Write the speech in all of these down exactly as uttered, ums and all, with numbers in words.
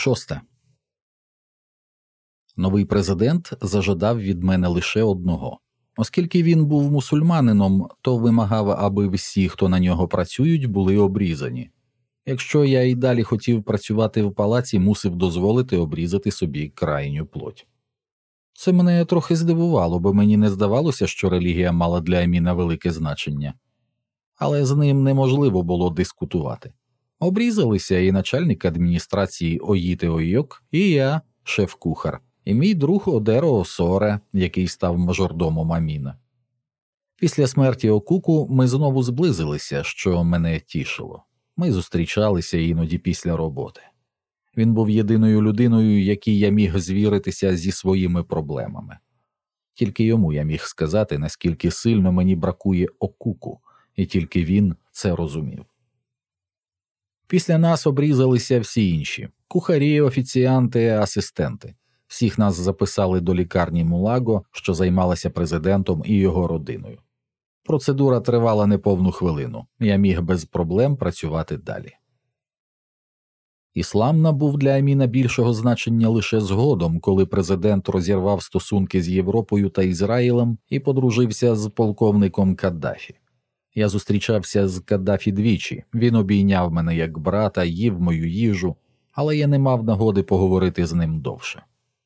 Шосте. Новий президент зажадав від мене лише одного. Оскільки він був мусульманином, то вимагав, аби всі, хто на нього працюють, були обрізані. Якщо я й далі хотів працювати в палаці, мусив дозволити обрізати собі крайню плоть. Це мене трохи здивувало, бо мені не здавалося, що релігія мала для Аміна велике значення. Але з ним неможливо було дискутувати. Обрізалися і начальник адміністрації Оїти Ойок, і я, шеф-кухар, і мій друг Одеро Осоре, який став мажордомом Аміна. Після смерті Окуку ми знову зблизилися, що мене тішило. Ми зустрічалися іноді після роботи. Він був єдиною людиною, якій я міг звіритися зі своїми проблемами. Тільки йому я міг сказати, наскільки сильно мені бракує Окуку, і тільки він це розумів. Після нас обрізалися всі інші – кухарі, офіціанти, асистенти. Всіх нас записали до лікарні Мулаго, що займалася президентом і його родиною. Процедура тривала неповну хвилину, я міг без проблем працювати далі. Іслам набув для Аміна більшого значення лише згодом, коли президент розірвав стосунки з Європою та Ізраїлем і подружився з полковником Каддафі. Я зустрічався з Каддафі двічі, він обійняв мене як брата, їв мою їжу, але я не мав нагоди поговорити з ним довше.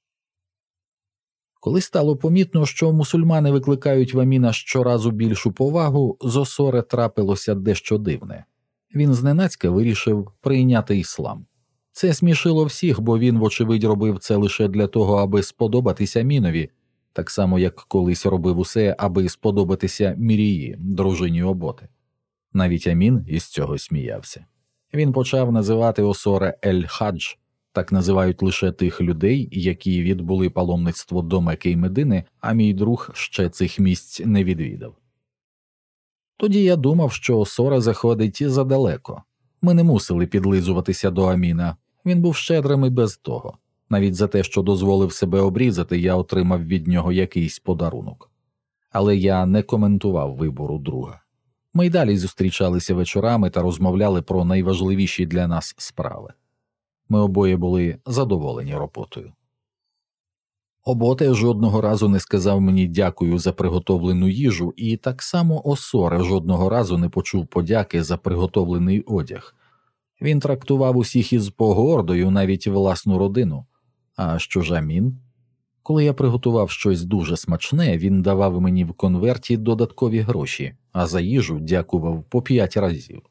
Коли стало помітно, що мусульмани викликають в Аміна щоразу більшу повагу, з Осоре трапилося дещо дивне. Він зненацька вирішив прийняти іслам. Це смішило всіх, бо він, вочевидь, робив це лише для того, аби сподобатися Амінові, так само, як колись робив усе, аби сподобатися Мірії, дружині Оботи. Навіть Амін із цього сміявся. Він почав називати Осоре Ель-Хадж, так називають лише тих людей, які відбули паломництво до Мекки й Медини, а мій друг ще цих місць не відвідав. Тоді я думав, що Осоре заходить задалеко. Ми не мусили підлизуватися до Аміна, він був щедрим і без того. Навіть за те, що дозволив себе обрізати, я отримав від нього якийсь подарунок. Але я не коментував вибору друга. Ми й далі зустрічалися вечорами та розмовляли про найважливіші для нас справи. Ми обоє були задоволені роботою. Оботе жодного разу не сказав мені дякую за приготовлену їжу, і так само Осоре жодного разу не почув подяки за приготовлений одяг. Він трактував усіх із погордою, навіть власну родину. А що ж Амін? Коли я приготував щось дуже смачне, він давав мені в конверті додаткові гроші, а за їжу дякував по п'ять разів.